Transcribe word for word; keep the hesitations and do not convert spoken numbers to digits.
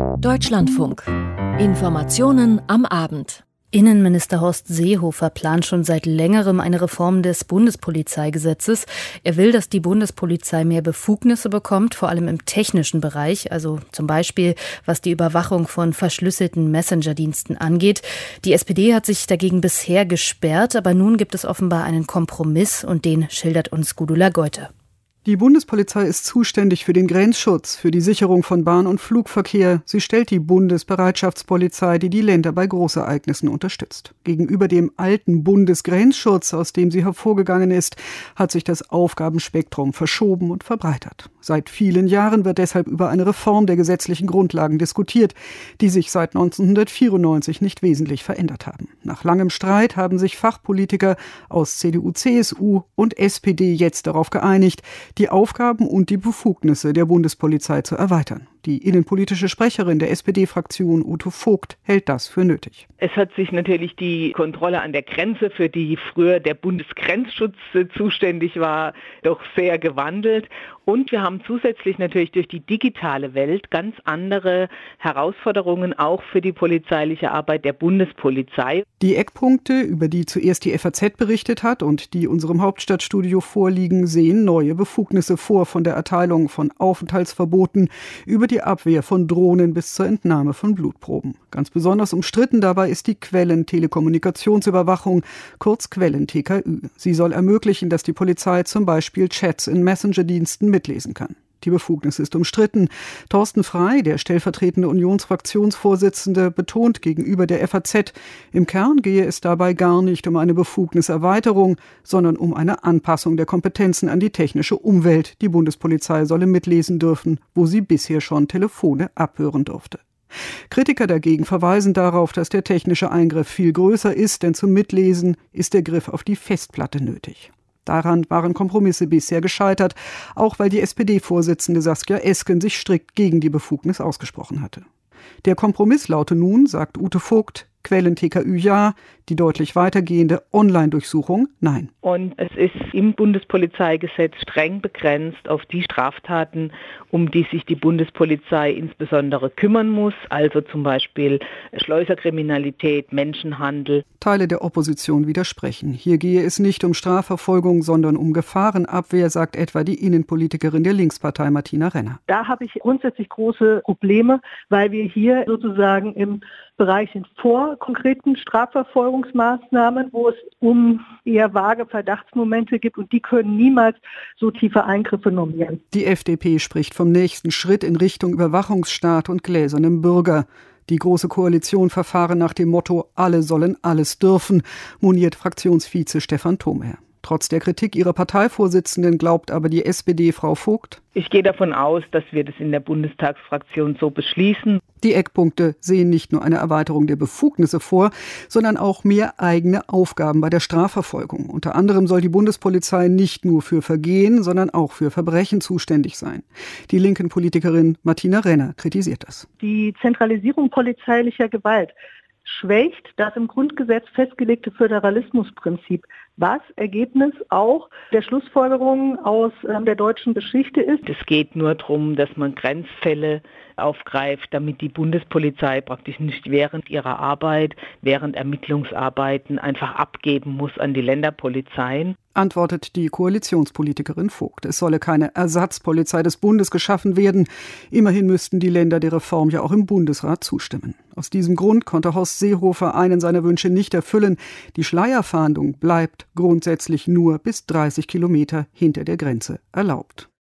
Deutschlandfunk. Informationen am Abend. Innenminister Horst Seehofer plant schon seit längerem eine Reform des Bundespolizeigesetzes. Er will, dass die Bundespolizei mehr Befugnisse bekommt, vor allem im technischen Bereich, also zum Beispiel was die Überwachung von verschlüsselten Messenger-Diensten angeht. Die S P D hat sich dagegen bisher gesperrt, aber nun gibt es offenbar einen Kompromiss und den schildert uns Gudula Goite. Die Bundespolizei ist zuständig für den Grenzschutz, für die Sicherung von Bahn- und Flugverkehr. Sie stellt die Bundesbereitschaftspolizei, die die Länder bei Großereignissen unterstützt. Gegenüber dem alten Bundesgrenzschutz, aus dem sie hervorgegangen ist, hat sich das Aufgabenspektrum verschoben und verbreitert. Seit vielen Jahren wird deshalb über eine Reform der gesetzlichen Grundlagen diskutiert, die sich seit neunzehnhundertvierundneunzig nicht wesentlich verändert haben. Nach langem Streit haben sich Fachpolitiker aus C D U, C S U und S P D jetzt darauf geeinigt, die Aufgaben und die Befugnisse der Bundespolizei zu erweitern. Die innenpolitische Sprecherin der S P D-Fraktion, Ute Vogt, hält das für nötig. Es hat sich natürlich die Kontrolle an der Grenze, für die früher der Bundesgrenzschutz zuständig war, doch sehr gewandelt. Und wir haben zusätzlich natürlich durch die digitale Welt ganz andere Herausforderungen auch für die polizeiliche Arbeit der Bundespolizei. Die Eckpunkte, über die zuerst die F A Z berichtet hat und die unserem Hauptstadtstudio vorliegen, sehen neue Befugnisse vor, von der Erteilung von Aufenthaltsverboten über die Abwehr von Drohnen bis zur Entnahme von Blutproben. Ganz besonders umstritten dabei ist die Quellentelekommunikationsüberwachung, kurz Quellen-T K Ü. Sie soll ermöglichen, dass die Polizei zum Beispiel Chats in Messenger-Diensten mitlesen kann. Die Befugnis ist umstritten. Thorsten Frey, der stellvertretende Unionsfraktionsvorsitzende, betont gegenüber der F A Z, im Kern gehe es dabei gar nicht um eine Befugniserweiterung, sondern um eine Anpassung der Kompetenzen an die technische Umwelt. Die Bundespolizei solle mitlesen dürfen, wo sie bisher schon Telefone abhören durfte. Kritiker dagegen verweisen darauf, dass der technische Eingriff viel größer ist, denn zum Mitlesen ist der Griff auf die Festplatte nötig. Daran waren Kompromisse bisher gescheitert, auch weil die S P D-Vorsitzende Saskia Esken sich strikt gegen die Befugnis ausgesprochen hatte. Der Kompromiss laute nun, sagt Ute Vogt, Quellen-T K Ü ja, die deutlich weitergehende Online-Durchsuchung nein. Und es ist im Bundespolizeigesetz streng begrenzt auf die Straftaten, um die sich die Bundespolizei insbesondere kümmern muss, also zum Beispiel Schleuserkriminalität, Menschenhandel. Teile der Opposition widersprechen. Hier gehe es nicht um Strafverfolgung, sondern um Gefahrenabwehr, sagt etwa die Innenpolitikerin der Linkspartei Martina Renner. Da habe ich grundsätzlich große Probleme, weil wir hier sozusagen im Bereich sind vor konkreten Strafverfolgungsmaßnahmen, wo es um eher vage Verdachtsmomente gibt und die können niemals so tiefe Eingriffe normieren. Die F D P spricht vom nächsten Schritt in Richtung Überwachungsstaat und gläsernem Bürger. Die Große Koalition verfahren nach dem Motto „Alle sollen alles dürfen“, moniert Fraktionsvize Stefan Thomherr. Trotz der Kritik ihrer Parteivorsitzenden glaubt aber die S P D-Frau Vogt: Ich gehe davon aus, dass wir das in der Bundestagsfraktion so beschließen. Die Eckpunkte sehen nicht nur eine Erweiterung der Befugnisse vor, sondern auch mehr eigene Aufgaben bei der Strafverfolgung. Unter anderem soll die Bundespolizei nicht nur für Vergehen, sondern auch für Verbrechen zuständig sein. Die linken Politikerin Martina Renner kritisiert das. Die Zentralisierung polizeilicher Gewalt schwächt das im Grundgesetz festgelegte Föderalismusprinzip, was Ergebnis auch der Schlussfolgerungen aus äh, der deutschen Geschichte ist. Es geht nur darum, dass man Grenzfälle aufgreift, damit die Bundespolizei praktisch nicht während ihrer Arbeit, während Ermittlungsarbeiten einfach abgeben muss an die Länderpolizeien. Antwortet die Koalitionspolitikerin Vogt. Es solle keine Ersatzpolizei des Bundes geschaffen werden. Immerhin müssten die Länder der Reform ja auch im Bundesrat zustimmen. Aus diesem Grund konnte Horst Seehofer einen seiner Wünsche nicht erfüllen. Die Schleierfahndung bleibt grundsätzlich nur bis dreißig Kilometer hinter der Grenze erlaubt.